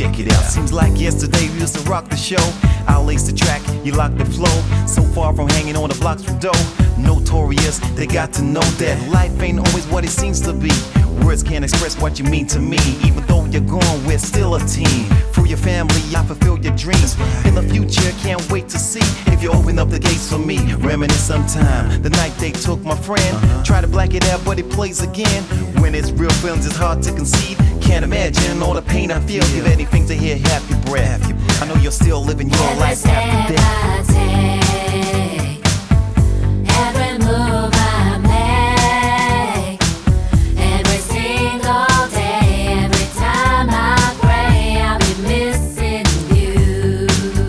check it out. Seems like yesterday we used to rock the show. I lace the track, you lock the flow. So far from hanging on the blocks from dough. Notorious, they got to know that life ain't always what it seems to be. Words can't express what you mean to me. Even though you're gone, we're still a team. For your family, I fulfill your dreams. In the future, can't wait to see if you open up the gates for me. Reminisce sometime, the night they took my friend. Try to black it out, but it plays again. When it's real feelings, it's hard to conceive. Can't imagine all the pain I feel. Give anything to hear half your breath. I know you're still living your life after death. Every move I make, every single day, every time I pray, I'll be missing you.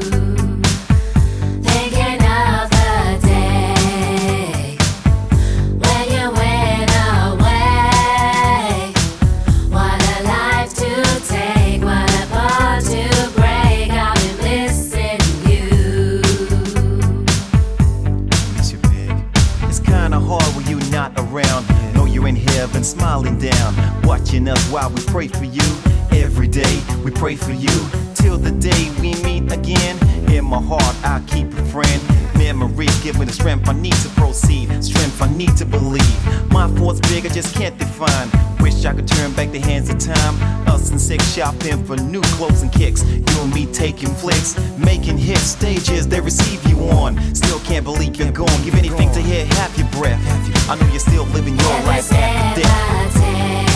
Thinking of the day when you went away. What a life to take, what a bond to break. I'll be missing you. Miss you, big. It's kinda hard when you're not around. Know you're in heaven, smiling down, watching us while we pray for you. Every day we pray for you, till the day we meet again. In my heart I keep a friend. Memories give me the strength I need to proceed, strength I need to believe. My force big, I just can't define. Wish I could turn back the hands of time. Us in sex shopping for new clothes and kicks. You and me taking flicks, making hit stages they receive you on. Still can't believe you're gone. Give anything to hear half your breath. I know you're still living your life after death.